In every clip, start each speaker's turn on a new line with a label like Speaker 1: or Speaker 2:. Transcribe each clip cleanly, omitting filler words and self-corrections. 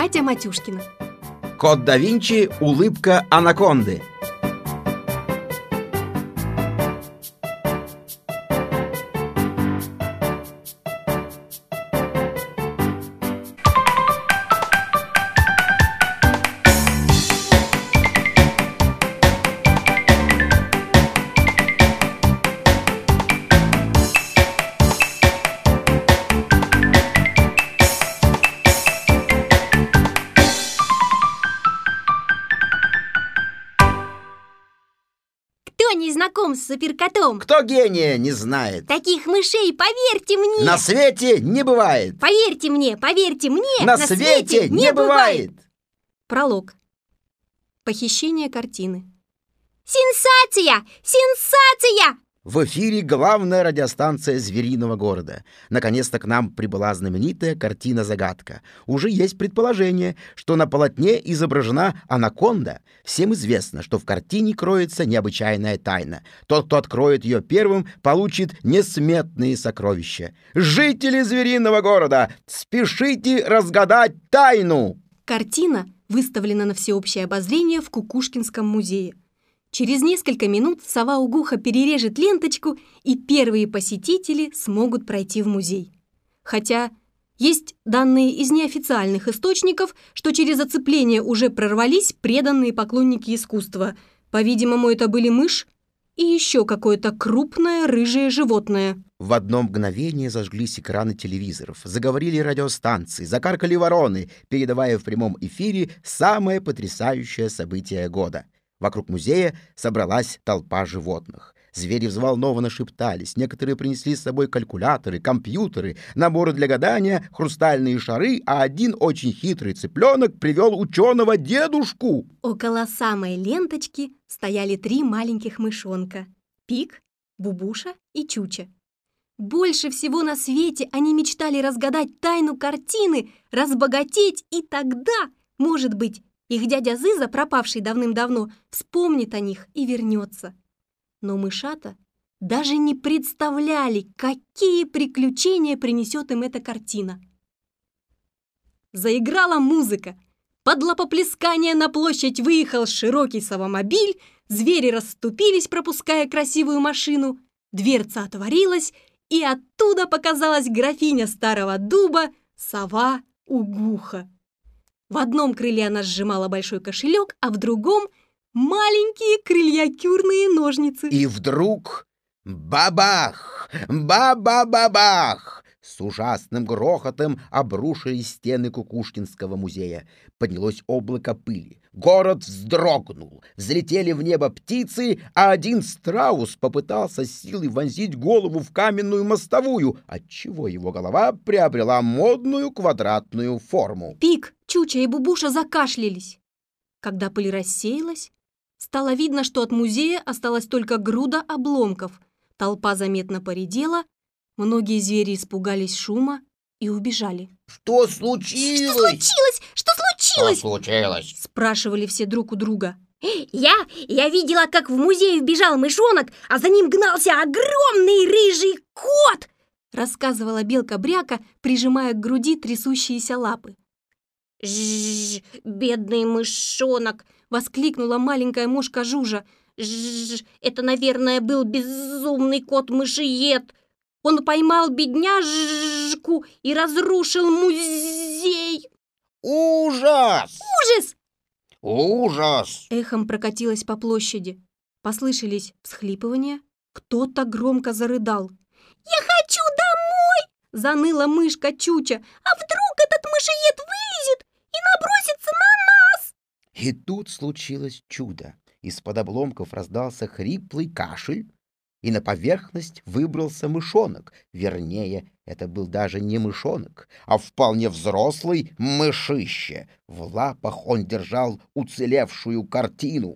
Speaker 1: Катя Матюшкина.
Speaker 2: Код да Винчи. Улыбка анаконды.
Speaker 1: Кто не знаком с суперкотом?
Speaker 2: Кто гения не знает?
Speaker 1: Таких мышей, поверьте мне!
Speaker 2: На свете не бывает!
Speaker 1: Поверьте мне,
Speaker 2: На свете не бывает!
Speaker 1: Пролог. Похищение картины. Сенсация! Сенсация!
Speaker 2: В эфире главная радиостанция звериного города. Наконец-то к нам прибыла знаменитая картина-загадка. Уже есть предположение, что на полотне изображена анаконда. Всем известно, что в картине кроется необычайная тайна. Тот, кто откроет ее первым, получит несметные сокровища. Жители звериного города, спешите разгадать тайну!
Speaker 1: Картина выставлена на всеобщее обозрение в Кукушкинском музее. Через несколько минут сова Угуха перережет ленточку, и первые посетители смогут пройти в музей. Хотя есть данные из неофициальных источников, что через оцепление уже прорвались преданные поклонники искусства. По-видимому, это были мышь и еще какое-то крупное рыжее животное.
Speaker 2: В одно мгновение зажглись экраны телевизоров, заговорили радиостанции, закаркали вороны, передавая в прямом эфире самое потрясающее событие года. Вокруг музея собралась толпа животных. Звери взволнованно шептались, некоторые принесли с собой калькуляторы, компьютеры, наборы для гадания, хрустальные шары, а один очень хитрый цыпленок привел ученого дедушку.
Speaker 1: Около самой ленточки стояли 3 маленьких мышонка — Пик, Бубуша и Чуча. Больше всего на свете они мечтали разгадать тайну картины, разбогатеть, и тогда, может быть, их дядя Зыза, пропавший давным-давно, вспомнит о них и вернется. Но мышата даже не представляли, какие приключения принесет им эта картина. Заиграла музыка. Под лапоплескание на площадь выехал широкий совомобиль, звери расступились, пропуская красивую машину, дверца отворилась, и оттуда показалась графиня Старого Дуба, сова Угуха. В одном крыле она сжимала большой кошелек, а в другом — маленькие крыльякюрные ножницы.
Speaker 2: И вдруг бабах! Ба-ба-ба-бах! С ужасным грохотом обрушились стены Кукушкинского музея. Поднялось облако пыли. Город вздрогнул. Взлетели в небо птицы, а один страус попытался силой вонзить голову в каменную мостовую, отчего его голова приобрела модную квадратную форму.
Speaker 1: Пик, Чуча и Бубуша закашлялись. Когда пыль рассеялась, стало видно, что от музея осталась только груда обломков. Толпа заметно поредела, многие звери испугались шума и убежали.
Speaker 2: Что случилось?
Speaker 1: Что случилось? Что случилось?
Speaker 2: Что случилось?
Speaker 1: Спрашивали все друг у друга. Я видела, как в музей вбежал мышонок, а за ним гнался огромный рыжий кот, рассказывала белка-бряка, прижимая к груди трясущиеся лапы. «Жжж, бедный мышонок!» — воскликнула маленькая мушка Жужа. «Жжж, это, наверное, был безумный кот-мышиед. Он поймал бедняжку и разрушил музей!»
Speaker 2: Ужас!
Speaker 1: «Ужас!»
Speaker 2: Ужас!
Speaker 1: Эхом прокатилось по площади. Послышались всхлипывания. Кто-то громко зарыдал. «Я хочу домой!» — заныла мышка Чуча. «А вдруг этот мышиед вылезет и набросится на нас?»
Speaker 2: И тут случилось чудо. Из-под обломков раздался хриплый кашель, и на поверхность выбрался мышонок. Вернее, это был даже не мышонок, а вполне взрослый мышище. В лапах он держал уцелевшую картину.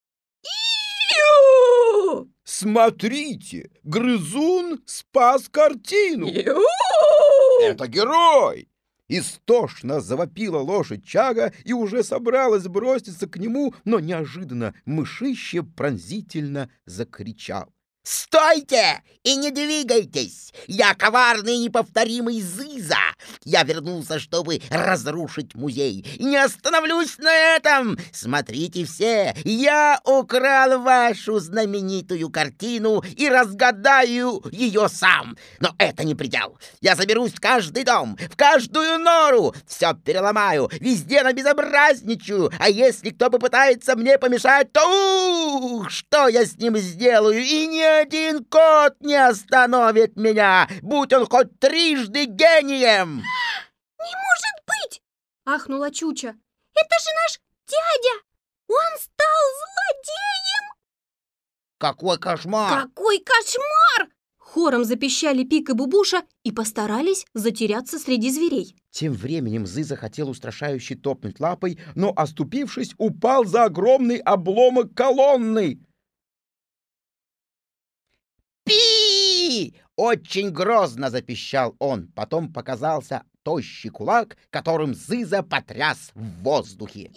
Speaker 1: «Иу!»
Speaker 2: Смотрите, грызун спас картину!
Speaker 1: «Иу!»
Speaker 2: Это герой! Истошно завопила лошадь Чага и уже собралась броситься к нему, но неожиданно мышище пронзительно закричал. «Стойте и не двигайтесь! Я коварный и неповторимый Зыза! Я вернулся, чтобы разрушить музей. И не остановлюсь на этом. Смотрите все, я украл вашу знаменитую картину и разгадаю ее сам. Но это не предел. Я заберусь в каждый дом, в каждую нору. Все переломаю, везде набезобразничаю. А если кто попытается мне помешать, то что я с ним сделаю? И ни один кот не остановит меня, будь он хоть трижды гением.
Speaker 1: Не может быть! Ахнула Чуча. Это же наш дядя! Он стал злодеем!
Speaker 2: Какой кошмар!
Speaker 1: Какой кошмар! Хором запищали Пик и Бубуша и постарались затеряться среди зверей.
Speaker 2: Тем временем Зыза хотел устрашающе топнуть лапой, но, оступившись, упал за огромный обломок колонны. «Пи!» — очень грозно запищал он. Потом показался тощий кулак, которым Зыза потряс в воздухе.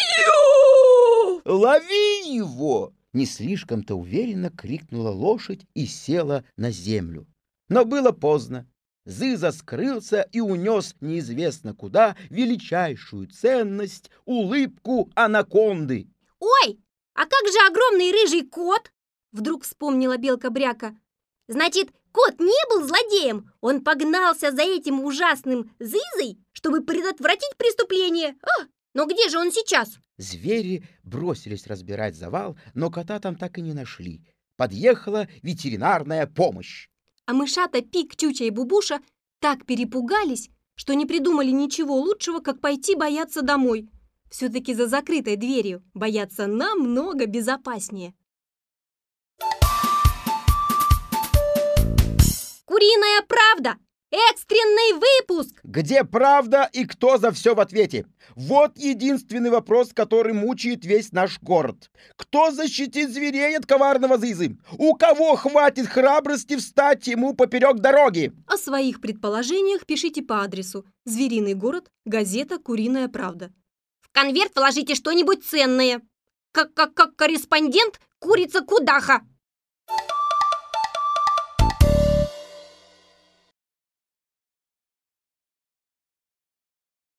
Speaker 2: «Лови его!» — не слишком-то уверенно крикнула лошадь и села на землю. Но было поздно. Зыза скрылся и унес неизвестно куда величайшую ценность — улыбку анаконды.
Speaker 1: Ой, а как же огромный рыжий кот? Вдруг вспомнила Белка-Бряка. Значит, кот не был злодеем. Он погнался за этим ужасным Зызой, чтобы предотвратить преступление. Но где же он сейчас?
Speaker 2: Звери бросились разбирать завал, но кота там так и не нашли. Подъехала ветеринарная помощь.
Speaker 1: А мышата Пик, Чуча и Бубуша так перепугались, что не придумали ничего лучшего, как пойти бояться домой. Все-таки за закрытой дверью бояться намного безопаснее. Куриная правда! Экстренный выпуск!
Speaker 2: Где правда и кто за все в ответе? Вот единственный вопрос, который мучает весь наш город. Кто защитит зверей от коварного Зызы? У кого хватит храбрости встать ему поперек дороги?
Speaker 1: О своих предположениях пишите по адресу: Звериный город, газета «Куриная правда». В конверт вложите что-нибудь ценное. Как корреспондент курица Кудаха.